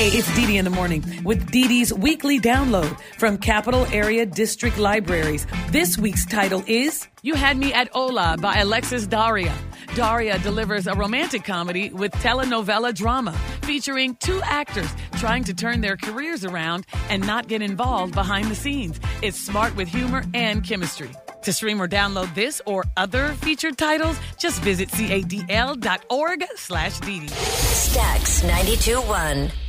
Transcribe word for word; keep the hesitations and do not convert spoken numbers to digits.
Hey, it's Dee Dee in the morning with Dee Dee's weekly download from Capital Area District Libraries. This week's title is You Had Me at Hola by Alexis Daria. Daria delivers a romantic comedy with telenovela drama featuring two actors trying to turn their careers around and not get involved behind the scenes. It's smart with humor and chemistry. To stream or download this or other featured titles, just visit cadl.org slash Dee Dee. Stax ninety-two point one.